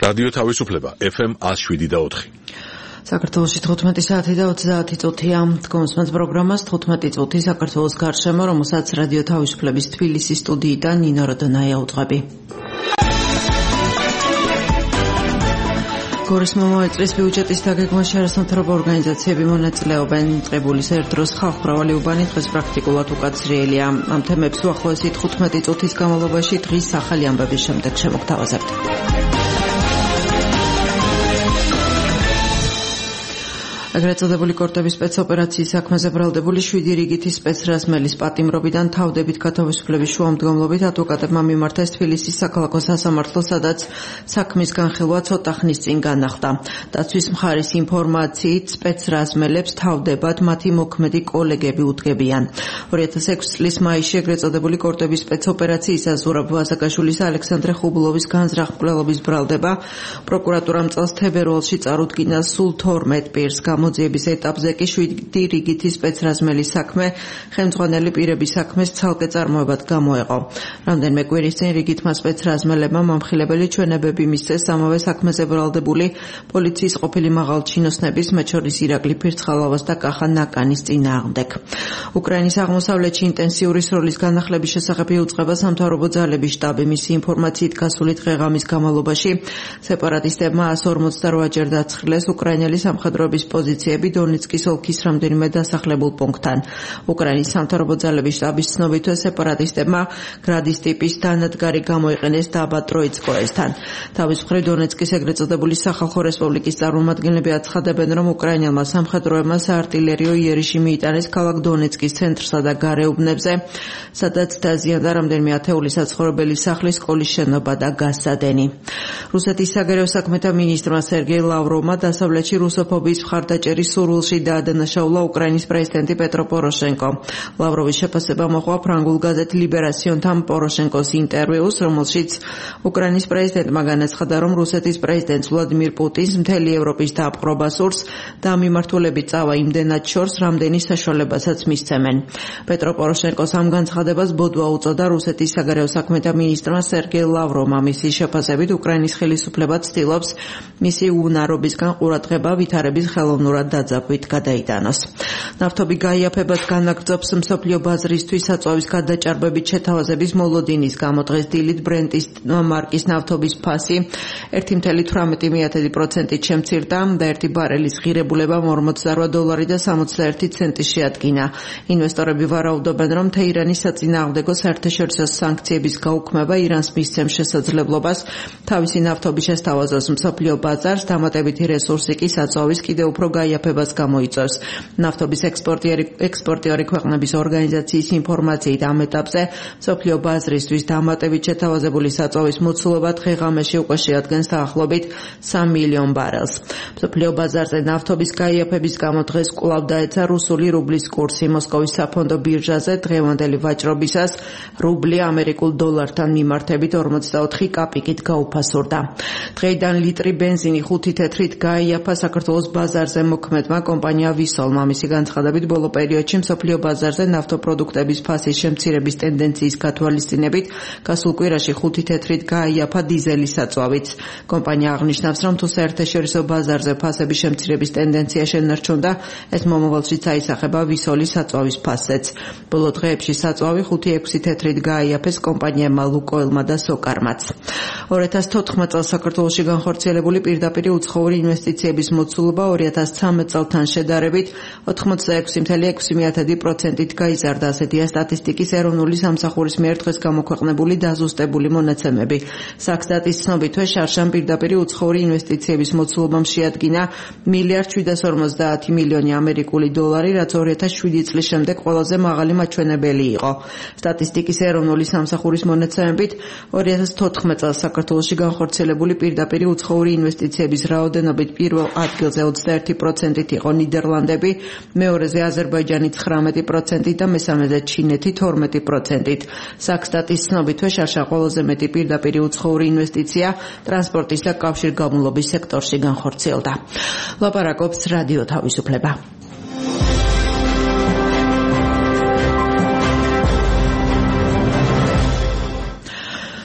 რადიო თავისუფლება FM 107.4. საქართველოში 15 საათი და 30 წუთია. გონსმენთ პროგრამას 15 წუთი საქართველოს გარშემო, რომელსაც რადიო თავისუფლების თბილისის სტუდიიდან ნინო როდონაია უძღვები. გორის მომავალ წლის ბიუჯეტის დაგეგმაში არასამთავრობო ორგანიზაციები მონაწილეობენ. წებულის ერთდროს ხალხმრავალი უბანი დღეს პრაქტიკულად უკაცრიელია. ამ თემებს უახლოესი 15 წუთის განმავლობაში დღის ახალი ამბების შემდეგ შემოგთავაზებთ. ეგრეთ წოდებული კორტების სპეცოპერაციის საქმეზე ბრალდებული 7 რიგითი სპეცრაზმელის პატიმრობიდან თავდებით გათავისუფლების შუამდგომლობით ადვოკატებმა მიმართეს თბილისის საქალაქო სასამართლო, სადაც საქმის განხილვა ცოტა ხნის წინ განახდა. დაცვის მხარის ინფორმაციით სპეცრაზმელებს თავდებად მათი მოქმედი კოლეგები უდგებიან. 2006 წლის მაისში ეგრეთ წოდებული კორტების სპეცოპერაციისას ზურაბ ვაზაკაშვილის და ალექსანდრე ხუბულოვის განზრახ-მკვლელობის ბრალდება პროკურატურამ წელს თებერვალში წარუდგინა სულ 12 პირს. გამოძიების ეტაპზე კი 7 რიგითი სპეცრაზმელის საქმე ხელმძღვანელი პირების საქმეს ცალკე წარმოებად გამოეყო. რამდენიმე კვირის წინ რიგითმა სპეცრაზმელებმა მომხილებელი ჩვენებები მისცეს ამავე საქმეზე ბრალდებული პოლიციის ყოფილი მაღალჩინოსნების, მათ შორის ირაკლი ფირცხალოვას და კახა ნაკანის წინააღმდეგ. უკრაინის აღმოსავლეთში ინტენსიური სროლის განახლების შესახებ იუწყება სამთავრობო ძალების შტაბი. მისი ინფორმაციით გასული დღე-ღამის განმავლობაში სეპარატისტებმა 148-ჯერ დაცხილეს უკრაინელი სამხედროების პოზიციები დონეცკის ოლქის რამდენიმე დასახლებულ პუნქტთან. უკრაინის სამთავრობო ძალების შტაბის ცნობით სეპარატისტებმა გრადის ტიპის დანადგარი გამოიყენეს დაბა ტროიცკოესთან. თავის მხრივ დონეცკის ეგრეთ წოდებული სახალხო რესპუბლიკის წარმომადგენლები აცხადებენ, რომ უკრაინელმა სამხედროებმა საარტილერიო იერიში მიიტანეს ქალაქ დონეცკის ცენტრსა და გარეუბნებზე, სადაც დაზიანდა რამდენიმე ათეული საცხოვრებელი სახლი, სკოლის შენობა და გასადენი. რუსეთის საგარეო საქმეთა მინისტრმა სერგეი ლავროვმა დასავლეთში რუსოფობიის მხარდაჭერის სურვილში დაადანაშაულა უკრაინის პრეზიდენტი პეტრო პოროშენკო. ლავროვის შეფასება მოჰყვა ფრანგულ გაზეთ ლიბერასიონთან პოროშენკოს ინტერვიუს, რომელშიც უკრაინის პრეზიდენტმა განაცხადა, რომ რუსეთის პრეზიდენტს ვლადიმირ პუტინს მთელი ევროპის დაპყრობა სურს და მიმართულებით წავა იმდენად შორს, რამდენი საშუალებასაც მისცემენ. პეტრო პოროშენკოს ამ განცხადებას ბოდვა უწოდა რუსეთის საგარეო საქმეთა მინისტრმა სერგეი ლავროვმა. მისი შეფასებით უკრაინის ხელისუფლება ცდილობს მისი უნარობისგან ყურადღება ვითარების ხელოვნურად დაძაბვით გადაიტანოს. ნავთობი გაიაფებას განაგრძობს მსოფლიო ბაზრისთვის საწვავის გადაჭარბებით შეთავაზების მოლოდინის გამო. დღეს დილით ბრენტის მარკის ნავთობის ფასი 1,18% შემცირდა და 1 ბარელის ღირებულება $48.61 შეადგინა. ინვესტორები ვარაუდობენ, რომ თეირანის საწინააღმდეგო საერთაშორისო სანქციების გაუქმება ირანს მისცემს შესაძლებლობას თავისი ნავთობის შესთავაზოს მსოფლიო ბაზარს, დამატებითი რესურსი კი საწვავის კიდევ უფრო გაიაფებას გამოიწვევს. ნავთობის ექსპორტიორი ქვეყნების ორგანიზაციის ინფორმაციით ამ ეტაპზე მსოფლიო ბაზრისთვის დამატებით შეთავაზებული საწვავის მოცულობა დღე-ღამეში უკვე შეადგენს დაახლოებით 3 მილიონ ბარელს. მსოფლიო ბაზარზე ნავთობის გაიაფების გამო დღეს კვლავ დაეცა რუსული რუბლის კურსი. მოსკოვის საფონდო ბირჟაზე დღევანდელი ვაჭრობისას რუბლი ამერიკულ დოლართან მიმართებით 44 კაპიკით გაუფასურდა. დღეიდან ლიტრი ბენზინი 5 თეთრით გაიაფა საქართველოს ბაზარზე მოქმედმა კომპანია ვისოლმა. მისი განცხადებით ბოლო პერიოდში მსოფლიო ბაზარზე ნავთობპროდუქტების ფასის შემცირების ტენდენციის გათვალისწინებით გასულ კვირაში 5 თეთრით გაიაფა დიზელის საწვავიც. კომპანია აღნიშნავს, რომ თუ საერთაშორისო ბაზარზე ფასების შემცირების ტენდენცია შენარჩუნდა, ეს მომავალშიც აისახება ვისოლის საწვავის ფასზეც. ბოლო დღეებში საწვავი 5-6 თეთრით გაიაფეს კომპანიებმა ლუკოილმა და სოკარმაც. 2014 წელს საქართველოში განხორციელებული პირდაპირი უცხოური ინვესტიციების მოცულობა 2013 წელთან შედარებით 86.6%-ით გაიზარდა. ასეთია სტატისტიკის ეროვნული სამსახურის მიერ დღეს გამოქვეყნებული დაზუსტებული მონაცემები. საქსტატის ცნობით შარშან პირდაპირი უცხოური ინვესტიციების მოცულობამ შეადგინა $1.750 მილიარდი ამერიკული დოლარი, რაც 2007 წლის შემდეგ ყველაზე მაღალი მაჩვენებელი იყო. სტატისტიკის ეროვნული სამსახურის მონაცემებით 2014 წელს საქართველოში განხორციელებული პირდაპირი უცხოური ინვესტიციების რაოდენობით პირველ ადგილზე 21%-ით იყო ნიდერლანდები, მეორეზე აზერბაიჯანი 19%-ით და მესამეზე ჩინეთი 12%-ით. საქსტატის ცნობით შარშან ყველაზე მეტი პირდაპირი უცხოური ინვესტიცია ტრანსპორტის და კავშირგაბმულობის სექტორში განხორციელდა. ლაპარაკობს რადიო თავისუფლება.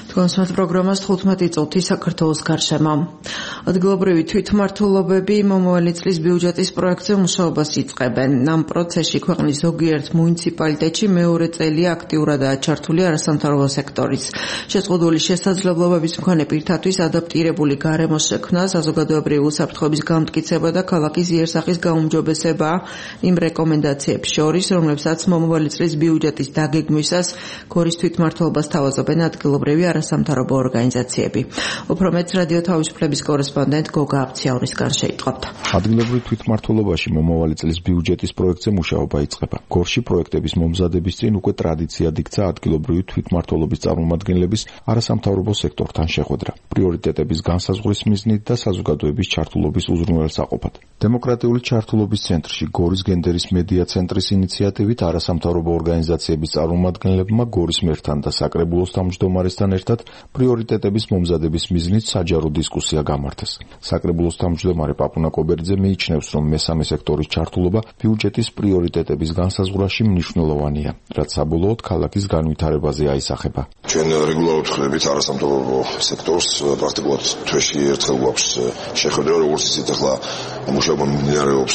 Თქვენს პროგრამას 15 წუთი საქართველოს გარშემო. ადგილობრივი თვითმმართველობები მომავალი წლის ბიუჯეტის პროექტზე მუშაობას იწყებენ. ამ პროცესში ქვეყნის ზოგიერთ მუნიციპალიტეტში მეორე წელია აქტიურადაა ჩართული არასამთავრობო სექტორიც. შეზღუდული შესაძლებლობების მქონე პირთათვის ადაპტირებული გარემოს შექმნა, საზოგადოებრივი უსაფრთხოების გამტკიცება და ქალაქის იერსახის გაუმჯობესება იმ რეკომენდაციებს შორის, რომლებსაც მომავალი წლის ბიუჯეტის დაგეგმვისას გორის თვითმმართველობას თავაზობენ ადგილობრივი არასამთავრობო ორგანიზაციები. უფრო მეტს რადიო თავისუფლების კორესპონდენტ გოგა აბციაურისგან შეიტყობთ. ადგილობრივ თვითმმართველობაში მომავალი წლის ბიუჯეტის პროექტზე მუშაობა იწყება. გორში პროექტების მომზადების წინ უკვე ტრადიციად იქცა ადგილობრივი თვითმმართველობის წარმომადგენლების არასამთავრობო სექტორთან შეხვედრა. პრიორიტეტების განსაზღვრის მიზნით და საზოგადოების ჩართულობის უზრუნველსაყოფად. დემოკრატიული ჩართულობის ცენტრში გორის გენდერის მედია ცენტრის ინიციატივით არასამთავრობო ორგანიზაციების წარმომადგენლებმა გორის მერთან და საკრებულოს თავმჯდომარესთან ერთად პრიორიტეტების მომზადების მიზნით საჯარო დისკუსია გამართეს. საკრებულოს თავმჯდომარე პაპუნა კობერძე მიიჩნევს, რომ მესამე სექტორის ჩართულობა ბიუჯეტის პრიორიტეტების განსაზღვრაში მნიშვნელოვანია, რაც საბოლოოდ ქალაქის განვითარებაზე აისახება. ჩვენ რეგულარულად ვხვდებით არასამთავრობო სექტორს, პრაქტიკულად თვეში ერთხელ გვაქვს შეხვედრა, როგორც იცით, ახლა მუშაობა მიმდინარეობს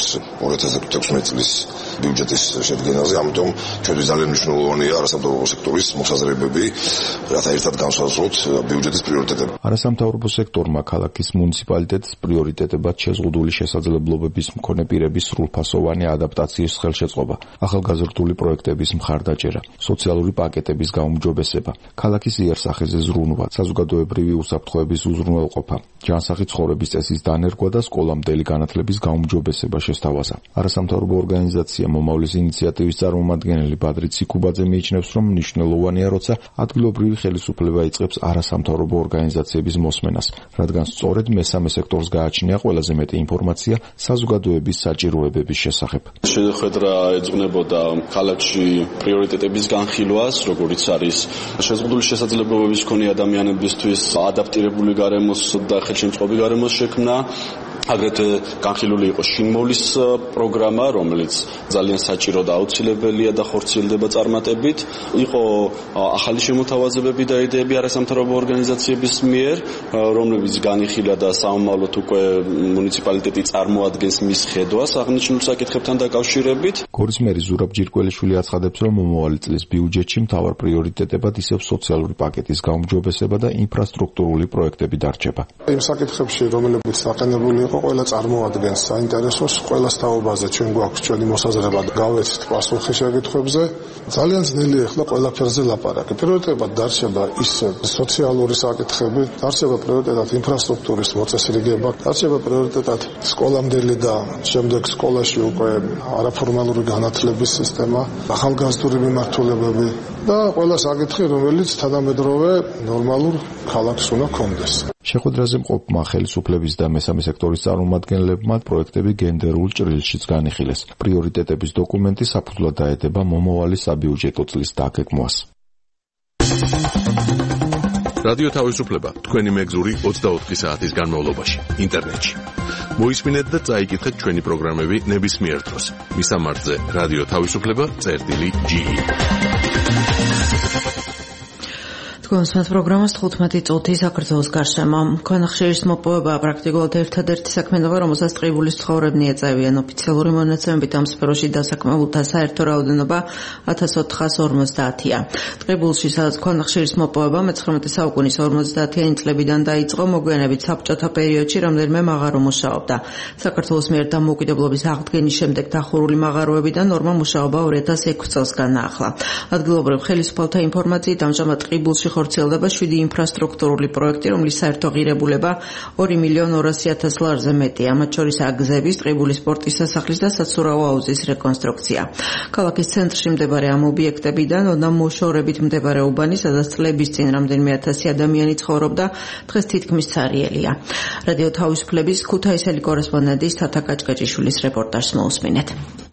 2016 წლის ბიუჯეტის შედგენაზე, ამიტომ ჩვენთვის ძალიან მნიშვნელოვანია არასამთავრობო სექტორის მოსაზრებები, რათა ერთად განსაზღვროთ ბიუჯეტის პრიორიტეტები. არასამთავრობო სექტორმა ქალაქის მუნიციპალიტეტს პრიორიტეტებად შეზღუდული შესაძლებლობების მქონე პირების სრულფასოვანი ადაპტაციის ხელშეწყობა, ახალგაზრდული პროექტების მხარდაჭერა, სოციალური პაკეტების გაუმჯობესება, ქალაქის იერსახეზე ზრუნვა, საზოგადოებრივი უსაფრთხოების უზრუნველყოფა, ჯანსაღი ცხოვრების წესის დანერგვა და სკოლამდელი განათლების გაუმჯობესება შესთავაზა. არასამთავრობო ორგანიზაცია მომავლის ინიციატივის წარმომადგენელი ბადრი ციკუბაძე მიიჩნევს, რომ მნიშვნელოვანია, როცა ადგილობრივი ხელისუფლება იწყებს არასამთავრობო ორგანიზაციების მოსმენას, რადგან სწორედ მესამე სექტორს გააჩნია ყველაზე მეტი ინფორმაცია საზოგადოების საჭიროებების შესახებ. შეხვედრა ეძღვნებოდა ქალაქში პრიორიტეტების განხილვას, როგორიც არის შეზღუდული შესაძლებლობების მქონე ადამიანებისთვის ადაპტირებული გარემოს და ხელშემწყობი გარემოს შექმნა. აგრეთვე განხილული იყო შინმოვლის პროგრამა, რომელიც ძალიან საჭირო და აუცილებელია და ხორციელდება წარმატებით. იყო ახალი შემოთავაზებები და იდეები არასამთავრობო ორგანიზაციების მიერ, რომლებიც განიხილა და საომავლოდ უკვე მუნიციპალიტეტი წარმოადგენს მის ხედვას აღნიშნულ საკითხებთან დაკავშირებით. გორის მერი ზურაბ ჯირკველიშვილი აცხადებს, რომ მომავალი წლის ბიუჯეტში მთავარ პრიორიტეტებად ისევ სოციალური პაკეტის გაუმჯობესება და ინფრასტრუქტურული პროექტები დარჩება. იმ საკითხებში, რომლებიც დაყენებული იყო, ყველა წარმოადგენს საინტერესოს, ყველა თაობაზე ჩვენ გვაქვს ჩვენი მოსაზრება და გავეცით პასუხი შეკითხვებზე. ძალიან ძნელია ახლა ყველაფერზე ლაპარაკი. პრიორიტეტად დარჩება ის სოციალური საკითხები, დარჩება პრიორიტეტად ინფრასტრუქტურის მოწესრიგება, დარჩება პრიორიტეტად სკოლამდელი და შემდეგ სკოლაში უკვე არაფორმალური განათლების სისტემა, ახალგაზრდული მიმართულებები და ყველა საკითხი, რომელიც თანამედროვე ნორმალურ ქალაქს უნდა ჰქონდეს. შეხვედრაზე მყოფმა ხელისუფლების და მესამე სექტორის წარმომადგენლებმა პროექტები გენდერულ ჭრილშიც განიხილეს. პრიორიტეტების დოკუმენტი საფუძვლად დაედება მომავალი საბიუჯეტო წლის დაგეგმვას. რადიო თავისუფლება თქვენი მეგზური 24 საათის განმავლობაში ინტერნეტში. მოისმინეთ და წაიკითხეთ ჩვენი პროგრამები ნებისმიერ დროს. მისამართზე რადიო თავისუფლება.ge. თქვენს პროგრამას 15 წუთი საქართველოს გარშემო. ქვანახშირის მოპოვება პრაქტიკულად ერთადერთი საქმიანობა, რომელსაც ტყიბულის მცხოვრებნი ეწევიან. ოფიციალური მონაცემებით ამ სფეროში დასაქმებულთა საერთო რაოდენობა 1450-ია. ტყიბულში, სადაც ქვანახშირის მოპოვება 19 საუკუნის 50-იანი წლებიდან დაიწყო, მოგვიანებით საბჭოთა პერიოდში რამდენიმე მაღარო მუშაობდა. საქართველოს მიერ დამოუკიდებლობის აღდგენის შემდეგ დახურული მაღაროებიდან ნორმა მუშაობა 2006 წელს განაახლა. ადგილობრივ ხელისუფალთა ინფორმაციით ამჟამად ტყიბულში ხორციელდება 7 ინფრასტრუქტურული პროექტი, რომლის საერთო ღირებულება 2.200.000 ლარზე მეტია. მათ შორისაა გზების, ტყიბულის სპორტის სასახლის და საცურაო აუზის რეკონსტრუქცია. ქალაქის ცენტრში მდებარე ამ ობიექტებიდან ოდნავ მდებარე უბანი, სადაც წლების წინ რამდენიმე ათასი ადამიანი ცხოვრობდა, დღეს თითქმის ცარიელია. რადიო თავისუფლების ქუთაისელი კორესპონდენტის თათა კაჭკაჭიშვილის რეპორტაჟს მოусმინეთ.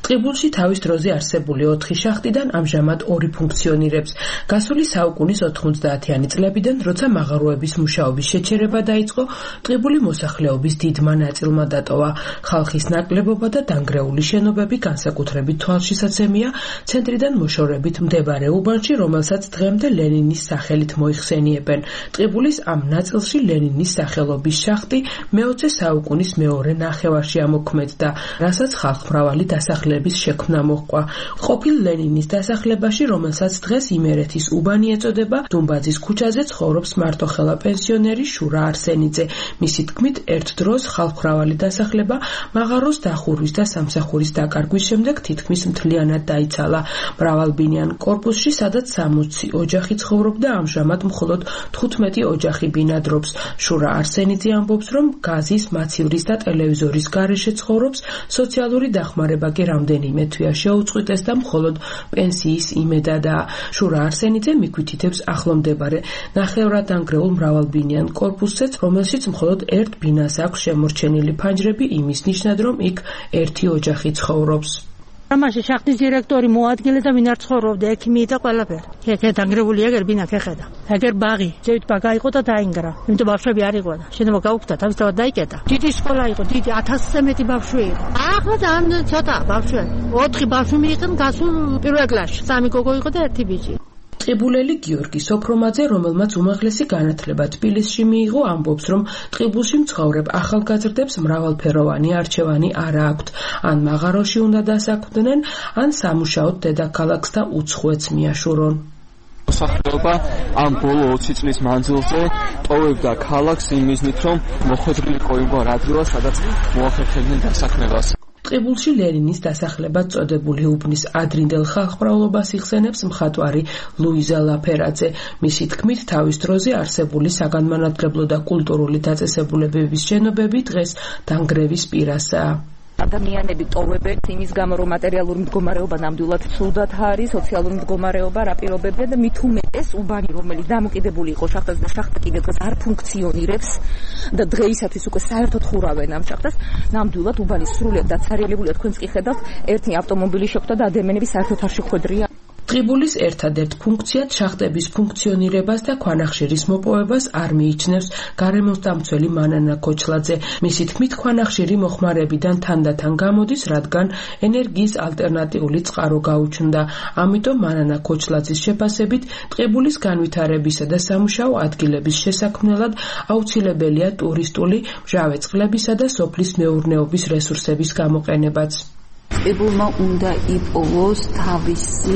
ტყიბულში თავის დროზე არსებული 4 შახტიდან ამჟამად 2 ფუნქციონირებს. გასული საუკუნის 90-იანი წლებიდან, როცა მაღაროების მუშაობის შეჩერება დაიწყო, ტყიბული მოსახლეობის დიდმა ნაწილმა დატოვა. ხალხის ნაკლებობა და დანგრეული შენობები განსაკუთრებით თვალშისაცემია ცენტრიდან მოშორებით მდებარე უბანში, რომელსაც დღემდე ლენინის სახელით მოიხსენიებენ. ტყიბულის ამ ნაწილში ლენინის სახელობის შახტი მე-20 საუკუნის მეორე ნახევარში ამოქმედდა, რასაც ხალხმრავალი დასახლების შექმნა მოჰყვა. ყოფილ ლენინის დასახლებაში, რომელსაც დღეს იმერეთის უბანი ეწოდება, დუმბაძის ქუჩაზე ცხოვრობს მარტოხელა პენსიონერი შურა არსენიძე. მისი თქმით, ერთ დროს ხალხმრავალი დასახლება მაღაროს დახურვის და სამსახურის დაკარგვის შემდეგ თითქმის მთლიანად დაიცალა. მრავალბინიან კორპუსში, სადაც 60 ოჯახი ცხოვრობდა, ამჟამად მხოლოდ 15 ოჯახი ბინადრობს. შურა არსენიძე ამბობს, რომ გაზის, მაცივრის და ტელევიზორის გარეშე ცხოვრობს, სოციალური დახმარება კი რამდენიმე თვეა შეუწყვიტეს და მხოლოდ პენსიის იმედადაა. შურა არსენიძე მიგვითითებს ახლომდებარე ნახევრად დანგრეულ მრავალბინიან კორპუსზეც, რომელშიც მხოლოდ ერთ ბინას აქვს შემორჩენილი ფანჯრები იმის ნიშნად, რომ იქ ერთი ოჯახი ცხოვრობს. ამაში შახტის დირექტორი მოადგილე და ვინ არ ცხოვრობდა, ექიმი და ყველაფერი. ეგ დანგრეული ეგერ ბინა ქეხედა. ეგერ ბაღი, ზევით ბაღა იყო და დაინგრა. იმიტომ ბავშვები არ იყო და შენობა გაუქმდა, თავისთავად დაიკეტა. დიდი სკოლა იყო, დიდი 1000-ზე მეტი ბავშვი იყო. ახლა ძალიან ცოტა ბავშვები. 4 ბავშვი მიიღენ გასულ პირველ კლასში. 3 გოგო იყო და 1 ბიჭი. ტყიბულელი გიორგი სოფრომაძე, რომელმაც უმაღლესი განათლება თბილისში მიიღო, ამბობს, რომ ტყიბულში მცხოვრებ ახალგაზრდებს მრავალფეროვანი არჩევანი არ აქვთ. ან მაღაროში უნდა დასაქმდნენ, ან სამუშაოდ დედაქალაქს და უცხოეთს მიაშურონ. მოსახლეობა ამ ბოლო 20 წლის მანძილზე ტოვებდა ქალაქს იმ მიზნით, რომ მოხვედრილიყო იმ ადგილას, სადაც მოახერხებდნენ დასაქმებას. ტყიბულში ლენინის დასახლებად წოდებული უბნის ადრინდელ ხალხმრავლობას იხსენებს მხატვარი ლუიზა ლაფერაძე. მისი თქმით, თავის დროზე არსებული საგანმანათლებლო და კულტურული დაწესებულებების შენობები დღეს დანგრევის პირასაა. ადამიანები ტოვებენ იმის გამო, რომ მატერიალური მდგომარეობა ნამდვილად ცუდად არის, სოციალური მდგომარეობა რა პირობებია და მით უმეტეს უბანი, რომელიც დამოკიდებული იყო შახტაზე და შახტა კიდევ დღეს არ ფუნქციონირებს და დღეისათვის უკვე საერთოდ ხურავენ ამ შახტას, ნამდვილად უბანი სრულიად დაცარიელებულია. თქვენც კი ხედავთ, ერთი ავტომობილი შეხვდა და ადამიანები საერთოდ არ შეხვედრია. ტყიბულის ერთადერთ ფუნქციად შახტების ფუნქციონირებას და ქვანახშირის მოპოვებას არ მიიჩნევს გარემოსდამცველი მანანა ქოჩლაძე. მისი თქმით, ქვანახშირი მოხმარებიდან თანდათან გამოდის, რადგან ენერგიის ალტერნატიული წყარო გაუჩნდა. ამიტომ მანანა ქოჩლაძის შეფასებით, ტყიბულის განვითარებისა და სამუშაო ადგილების შესაქმნელად აუცილებელია ტურისტული, მჟავე წყლებისა და სოფლის მეურნეობის რესურსების გამოყენებაც. ტყიბულმა უნდა იპოვოს თავისი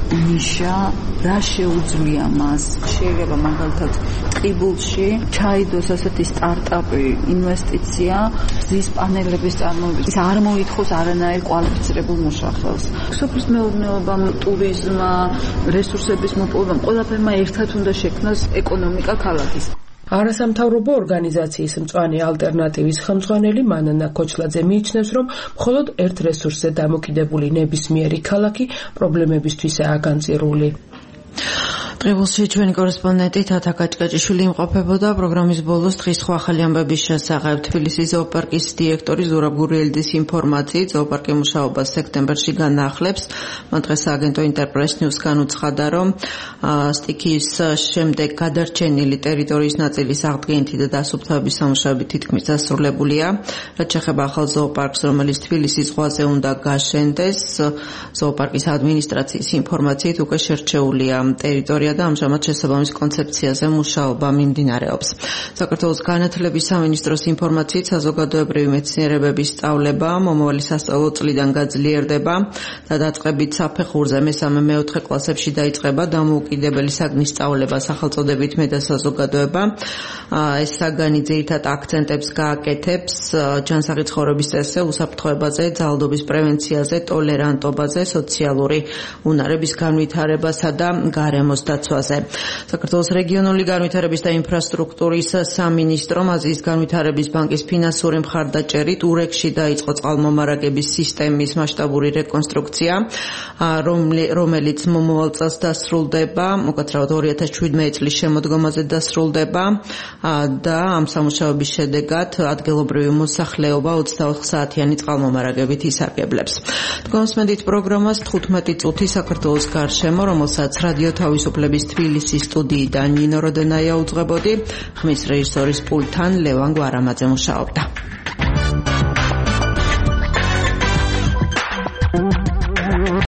ნიშა, რა შეუძლია მას. შეიძლება მაგალითად ტყიბულში ჩაიდოს ასეთი სტარტაპი ინვესტიცია გზის პანელების წარმოებით. ის არ მოითხოვს არანაირ კვალიფიცირებულ მუშახელს. სოფლის მეურნეობამ, ტურიზმმა, რესურსების მოპოვებამ ყველაფერმა ერთად უნდა შექმნას ეკონომიკა ქალაქის. არასამთავრობო ორგანიზაციის მწვანე ალტერნატივის ხელმძღვანელი მანანა ქოჩლაძე მიიჩნევს, რომ მხოლოდ ერთ რესურსზე დამოკიდებული ნებისმიერი ქალაქი პრობლემებისთვისაა განწირული. ტყიბულში ჩვენი კორესპონდენტი თათა კაჭკაჭიშვილი იმყოფებოდა. პროგრამის ბოლოს დღის სხვა ახალი ამბების შესახებ თბილისის ზოოპარკის დირექტორი ზურაბ გურიელიძის ინფორმაციით, ზოოპარკი მუშაობას სექტემბერში განახლებს. მან დღეს სააგენტო ინტერპრეს ნიუს განუცხადა, რომ სტიქიის შემდეგ გადარჩენილი ტერიტორიის ნაწილის აღდგენითი და დასუფთავების სამუშაოები თითქმის დასრულებულია. რაც შეეხება ახალ ზოოპარკს, რომელიც თბილისის ზღვაზე უნდა გაშენდეს, ზოოპარკის ადმინისტრაციის ინფორმაციით უკვე შერჩეულია ტერიტორია და ამჟამად შესაბამის კონცეფციაზე მუშაობა მიმდინარეობს. საქართველოს განათლების სამინისტროს ინფორმაციით, საზოგადოებრივი მეცნიერებების სწავლება მომავალი სასწავლო წლიდან გაძლიერდება და დაწყებით საფეხურზე მესამე-მეოთხე კლასებში დაიწყება დამოუკიდებელი საგნის სწავლება სახელწოდებით მე და საზოგადოება. ეს საგანი ძირითად აქცენტებს გააკეთებს ჯანსაღი ცხოვრების წესზე, უსაფრთხოებაზე, ძალადობის პრევენციაზე, ტოლერანტობაზე, სოციალური უნარების განვითარებასა და გარემოს დაცვაზე. საქართველოს რეგიონული განვითარების და ინფრასტრუქტურის სამინისტრომ აზიის განვითარების ბანკის ფინანსური მხარდაჭერით ურეკში დაიწყო წყალმომარაგების სისტემის მასშტაბური რეკონსტრუქცია, რომელიც მომავალ წელს დასრულდება, უკეთრად 2017 წლის შემოდგომაზე დასრულდება და ამ სამუშაოების შედეგად ადგილობრივი მოსახლეობა 24 საათიანი წყალმომარაგებით ისარგებლებს. თქვენსმენდით პროგრამას 15 წუთი საქართველოს გარშემო, რომელსაც რადიო თავისუფლების თბილისის სტუდიიდან ნინო როდენაია უძღვებოდი, ხმის რეჟისორის პულტთან ლევან გვარამაძე მუშაობდა.